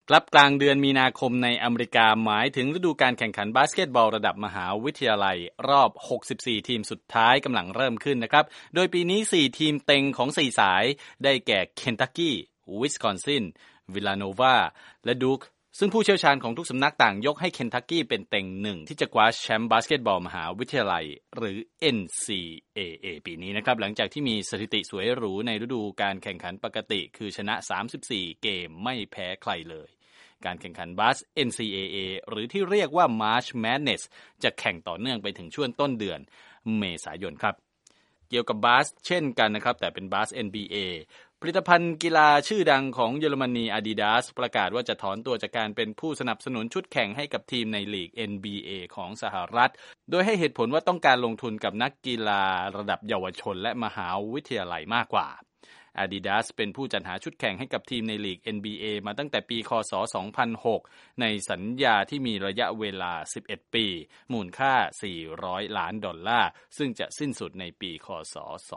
กลับกลางเดือนมีนาคมในอเมริกาหมายถึงฤดูการแข่งขันบาสเกตบอลระดับมหาวิทยาลัยรอบ64ทีมสุดท้ายกำลังเริ่มขึ้นนะครับโดยปีนี้4ทีมเต็งของ4สายได้แก่เคนทักกี้วิสคอนซินวิลลาโนวาและดูคซึ่งผู้เชี่ยวชาญของทุกสำนักต่างยกให้เคนทักกี้เป็นเต็งหนึ่งที่จะคว้าแชมป์บาสเกตบอลมหาวิทยาลัยหรือ NCAA ปีนี้นะครับหลังจากที่มีสถิติสวยหรูในฤดูการแข่งขันปกติคือชนะ34เกมไม่แพ้ใครเลยการแข่งขันบาส NCAA หรือที่เรียกว่า March Madness จะแข่งต่อเนื่องไปถึงช่วงต้นเดือนเมษายนครับเกี่ยวกับบาสเช่นกันนะครับแต่เป็นบาส NBA ผลิตภัณฑ์กีฬาชื่อดังของเยอรมนี Adidas ประกาศว่าจะถอนตัวจากการเป็นผู้สนับสนุนชุดแข่งให้กับทีมในลีก NBA ของสหรัฐโดยให้เหตุผลว่าต้องการลงทุนกับนักกีฬาระดับเยาวชนและมหาวิทยาลัยมากกว่า Adidas เป็นผู้จัดหาชุดแข่งให้กับทีมในลีก NBA มาตั้งแต่ปีคศ 2006 ในสัญญาที่มีระยะเวลา 11 ปี มูลค่า $400 ล้านซึ่งจะสิ้นสุดในปีคศ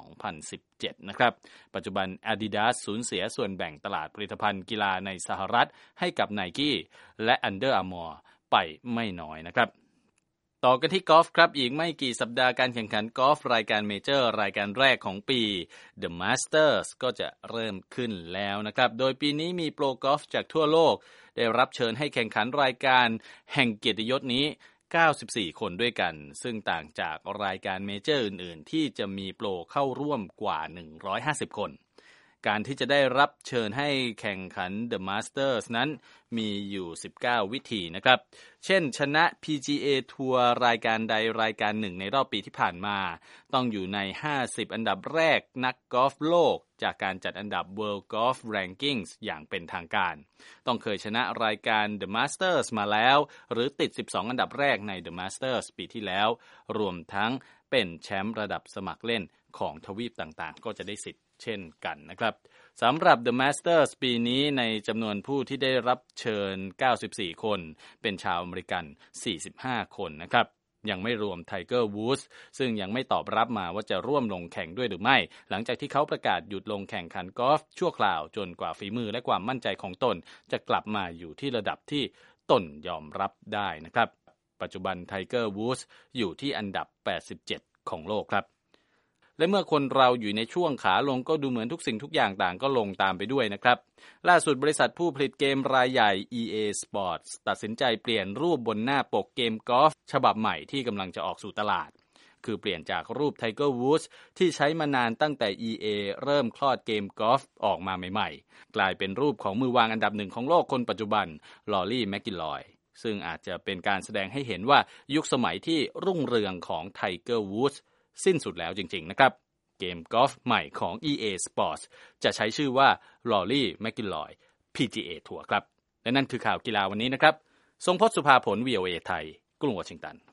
2017 นะครับ ปัจจุบัน Adidas สูญเสียส่วนแบ่งตลาดผลิตภัณฑ์กีฬาในสหรัฐให้กับ Nike และ Under Armour ไปไม่น้อยนะครับต่อกันที่กอล์ฟครับอีกไม่กี่สัปดาห์การแข่งขันกอล์ฟรายการเมเจอร์รายการแรกของปี The Masters ก็จะเริ่มขึ้นแล้วนะครับโดยปีนี้มีโปรกอล์ฟจากทั่วโลกได้รับเชิญให้แข่งขันรายการแห่งเกียรติยศนี้94คนด้วยกันซึ่งต่างจากรายการเมเจอร์อื่นๆที่จะมีโปรเข้าร่วมกว่า150คนการที่จะได้รับเชิญให้แข่งขัน The Masters นั้นมีอยู่19วิธีนะครับเช่นชนะ PGA ทัวร์รายการใดรายการหนึ่งในรอบปีที่ผ่านมาต้องอยู่ใน50อันดับแรกนักกอล์ฟโลกจากการจัดอันดับ World Golf Rankings อย่างเป็นทางการต้องเคยชนะรายการ The Masters มาแล้วหรือติด12อันดับแรกใน The Masters ปีที่แล้วรวมทั้งเป็นแชมป์ระดับสมัครเล่นของทวีปต่างๆก็จะได้สิทธิ์เช่นกันนะครับสำหรับ The Masters ปีนี้ในจำนวนผู้ที่ได้รับเชิญ94คนเป็นชาวอเมริกัน45คนนะครับยังไม่รวม Tiger Woods ซึ่งยังไม่ตอบรับมาว่าจะร่วมลงแข่งด้วยหรือไม่หลังจากที่เขาประกาศหยุดลงแข่งขันกอล์ฟชั่วคราวจนกว่าฝีมือและความมั่นใจของตนจะกลับมาอยู่ที่ระดับที่ตนยอมรับได้นะครับปัจจุบัน Tiger Woods อยู่ที่อันดับ87ของโลกครับและเมื่อคนเราอยู่ในช่วงขาลงก็ดูเหมือนทุกสิ่งทุกอย่างต่างก็ลงตามไปด้วยนะครับล่าสุดบริษัทผู้ผลิตเกมรายใหญ่ EA Sports ตัดสินใจเปลี่ยนรูปบนหน้าปกเกมกอล์ฟฉบับใหม่ที่กำลังจะออกสู่ตลาดคือเปลี่ยนจากรูป Tiger Woods ที่ใช้มานานตั้งแต่ EA เริ่มคลอดเกมกอล์ฟออกมาใหม่ๆกลายเป็นรูปของมือวางอันดับหนึ่งของโลกคนปัจจุบันลอรี่แมคกิลลอยซึ่งอาจจะเป็นการแสดงให้เห็นว่ายุคสมัยที่รุ่งเรืองของ Tiger Woods สิ้นสุดแล้วจริงๆนะครับเกมกอล์ฟใหม่ของ EA Sports จะใช้ชื่อว่า Rory McIlroy PGA Tour ครับและนั่นคือข่าวกีฬาวันนี้นะครับทรงพจน์ สุภาผล VOA ไทยกรุงวอชิงตัน